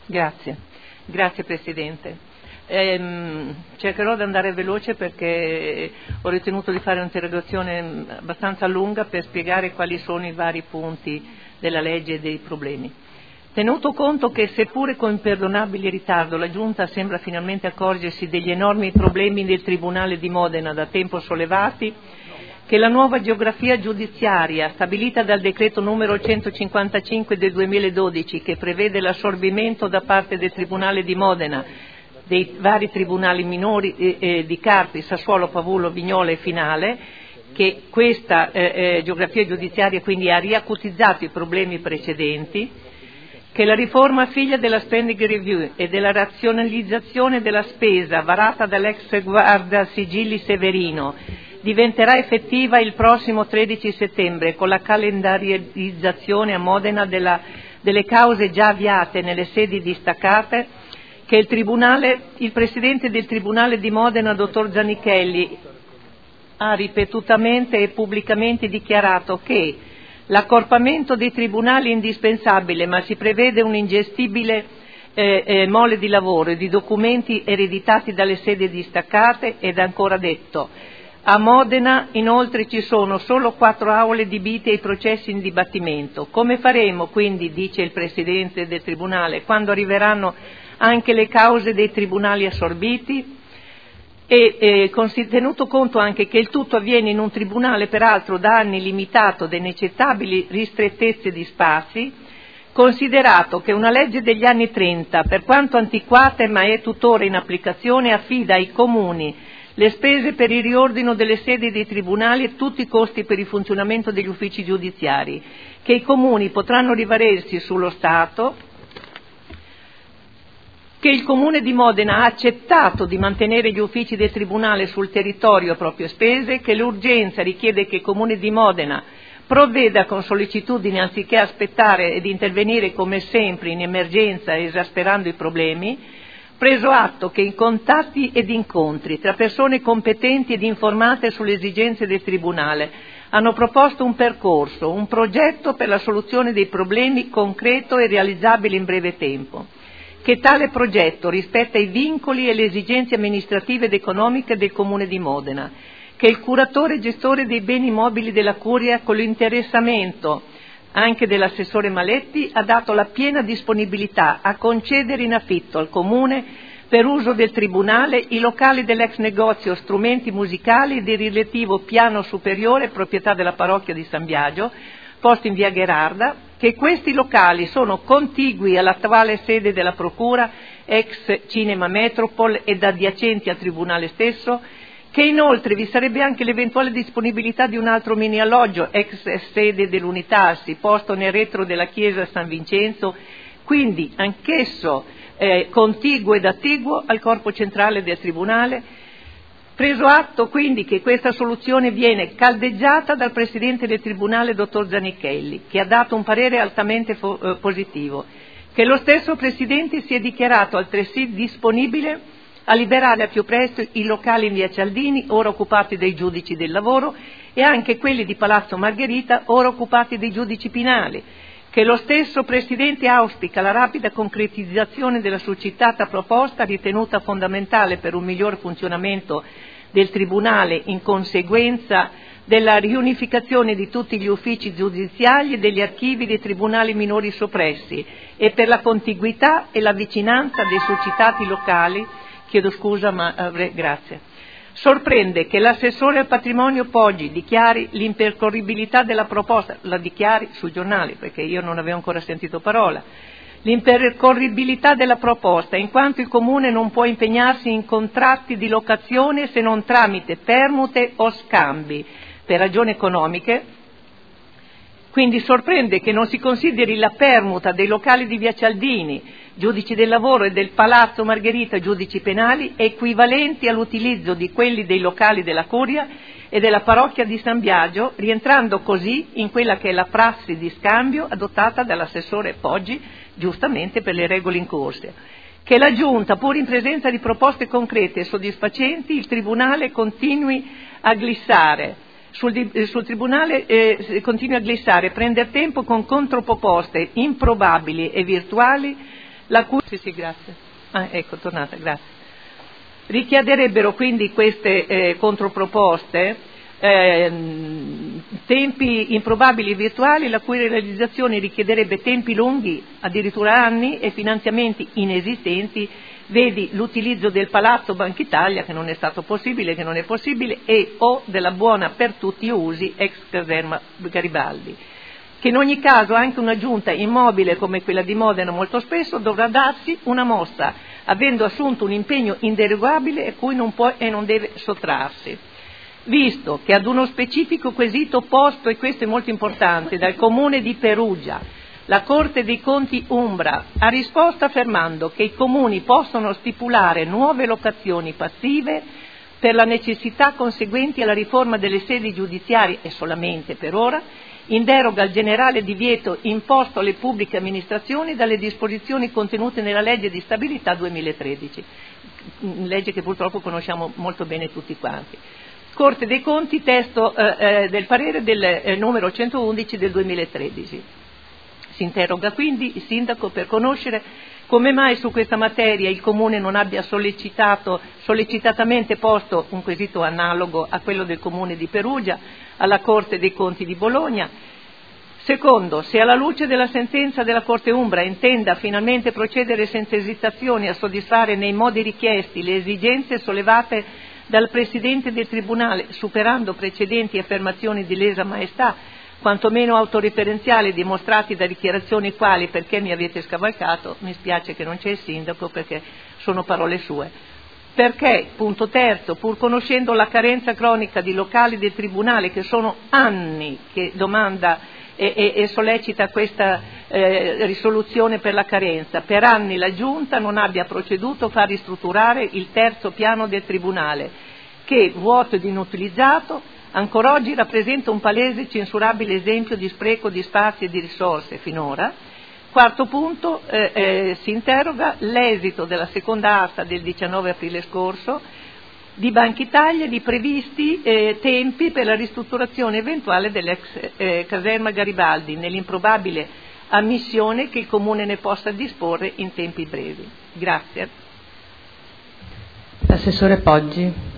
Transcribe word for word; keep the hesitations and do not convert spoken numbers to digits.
Grazie, grazie Presidente. Ehm, cercherò di andare veloce perché ho ritenuto di fare un'interrogazione abbastanza lunga per spiegare quali sono i vari punti della legge e dei problemi. Tenuto conto che seppure con imperdonabile ritardo la Giunta sembra finalmente accorgersi degli enormi problemi del Tribunale di Modena da tempo sollevati, che la nuova geografia giudiziaria stabilita dal decreto numero centocinquantacinque del duemiladodici, che prevede l'assorbimento da parte del Tribunale di Modena dei vari tribunali minori eh, eh, di Carpi, Sassuolo, Pavullo, Vignola e Finale, che questa eh, eh, geografia giudiziaria quindi ha riacutizzato i problemi precedenti, che la riforma figlia della spending review e della razionalizzazione della spesa varata dall'ex guarda Sigilli Severino diventerà effettiva il prossimo tredici settembre con la calendarizzazione a Modena della, delle cause già avviate nelle sedi distaccate, che il, tribunale, il Presidente del Tribunale di Modena, dottor Zanichelli, ha ripetutamente e pubblicamente dichiarato che l'accorpamento dei tribunali è indispensabile, ma si prevede un ingestibile eh, eh, mole di lavoro e di documenti ereditati dalle sedi distaccate, ed ancora detto: a Modena inoltre ci sono solo quattro aule adibite ai processi in dibattimento. Come faremo quindi, dice il Presidente del Tribunale, quando arriveranno anche le cause dei tribunali assorbiti? E eh, tenuto conto anche che il tutto avviene in un tribunale peraltro da anni limitato da inaccettabili ristrettezze di spazi, considerato che una legge degli anni trenta, per quanto antiquata ma è tuttora in applicazione, affida ai comuni le spese per il riordino delle sedi dei tribunali e tutti i costi per il funzionamento degli uffici giudiziari, che i comuni potranno rivalersi sullo Stato, che il Comune di Modena ha accettato di mantenere gli uffici del Tribunale sul territorio a proprie spese, che l'urgenza richiede che il Comune di Modena provveda con sollecitudine anziché aspettare ed intervenire come sempre in emergenza esasperando i problemi, preso atto che in contatti ed incontri tra persone competenti ed informate sulle esigenze del Tribunale hanno proposto un percorso, un progetto per la soluzione dei problemi concreto e realizzabile in breve tempo, che tale progetto rispetta i vincoli e le esigenze amministrative ed economiche del Comune di Modena, che il curatore e gestore dei beni mobili della Curia, con l'interessamento anche dell'assessore Maletti, ha dato la piena disponibilità a concedere in affitto al Comune, per uso del Tribunale, i locali dell'ex negozio strumenti musicali e del relativo piano superiore, proprietà della parrocchia di San Biagio, posto in via Gherarda, che questi locali sono contigui all'attuale sede della Procura, ex Cinema Metropol, ed adiacenti al Tribunale stesso, che inoltre vi sarebbe anche l'eventuale disponibilità di un altro mini alloggio, ex sede dell'Unitarsi, posto nel retro della chiesa San Vincenzo, quindi anch'esso eh, contiguo ed attiguo al corpo centrale del Tribunale. Preso atto quindi che questa soluzione viene caldeggiata dal Presidente del Tribunale, dottor Zanichelli, che ha dato un parere altamente fo- eh, positivo, che lo stesso Presidente si è dichiarato altresì disponibile a liberare al più presto i locali in via Cialdini, ora occupati dai giudici del lavoro, e anche quelli di Palazzo Margherita, ora occupati dai giudici penali, che lo stesso Presidente auspica la rapida concretizzazione della succitata proposta, ritenuta fondamentale per un miglior funzionamento del Tribunale in conseguenza della riunificazione di tutti gli uffici giudiziari e degli archivi dei tribunali minori soppressi, e per la contiguità e la vicinanza dei succitati locali. Chiedo scusa, ma avrei, grazie. Sorprende che l'assessore al patrimonio Poggi dichiari l'impercorribilità della proposta, la dichiari sui giornali perché io non avevo ancora sentito parola, l'impercorribilità della proposta, in quanto il Comune non può impegnarsi in contratti di locazione se non tramite permute o scambi per ragioni economiche. Quindi sorprende che non si consideri la permuta dei locali di via Cialdini, giudici del lavoro, e del Palazzo Margherita, giudici penali, equivalenti all'utilizzo di quelli dei locali della Curia e della parrocchia di San Biagio, rientrando così in quella che è la prassi di scambio adottata dall'assessore Poggi, giustamente per le regole in corso. Che la Giunta, pur in presenza di proposte concrete e soddisfacenti, il Tribunale continui a glissare Sul, sul Tribunale eh, continua a glissare, prendere tempo con controproposte improbabili e virtuali, la cui... Sì, sì, grazie. Ah, ecco, tornata, grazie. Richiederebbero quindi queste eh, controproposte eh, tempi improbabili e virtuali, la cui realizzazione richiederebbe tempi lunghi, addirittura anni, e finanziamenti inesistenti, vedi l'utilizzo del Palazzo Banca Italia, che non è stato possibile, che non è possibile, e o della buona per tutti usi ex caserma Garibaldi, che in ogni caso anche una giunta immobile come quella di Modena molto spesso dovrà darsi una mossa, avendo assunto un impegno inderogabile a cui non può e non deve sottrarsi. Visto che ad uno specifico quesito posto, e questo è molto importante, dal Comune di Perugia, la Corte dei Conti Umbra ha risposto affermando che i comuni possono stipulare nuove locazioni passive per la necessità conseguenti alla riforma delle sedi giudiziarie, e solamente per ora, in deroga al generale divieto imposto alle pubbliche amministrazioni dalle disposizioni contenute nella legge di stabilità duemilatredici, legge che purtroppo conosciamo molto bene tutti quanti. Corte dei Conti, testo eh, del parere del eh, numero centoundici del duemilatredici. Si interroga quindi il Sindaco per conoscere come mai su questa materia il Comune non abbia sollecitato, sollecitatamente posto un quesito analogo a quello del Comune di Perugia alla Corte dei Conti di Bologna. Secondo, se alla luce della sentenza della Corte Umbra intenda finalmente procedere senza esitazioni a soddisfare nei modi richiesti le esigenze sollevate dal Presidente del Tribunale, superando precedenti affermazioni di lesa maestà, quantomeno autoreferenziali, dimostrati da dichiarazioni quali "perché mi avete scavalcato", mi spiace che non c'è il Sindaco perché sono parole sue. Perché, punto terzo, pur conoscendo la carenza cronica di locali del Tribunale, che sono anni che domanda e, e, e sollecita questa eh, risoluzione per la carenza, per anni la Giunta non abbia proceduto a far ristrutturare il terzo piano del Tribunale, che, vuoto ed inutilizzato, ancora oggi rappresenta un palese e censurabile esempio di spreco di spazi e di risorse finora. Quarto punto, eh, eh, si interroga l'esito della seconda asta del diciannove aprile scorso di Banca Italia di previsti eh, tempi per la ristrutturazione eventuale dell'ex eh, caserma Garibaldi, nell'improbabile ammissione che il Comune ne possa disporre in tempi brevi. Grazie. Assessore Poggi.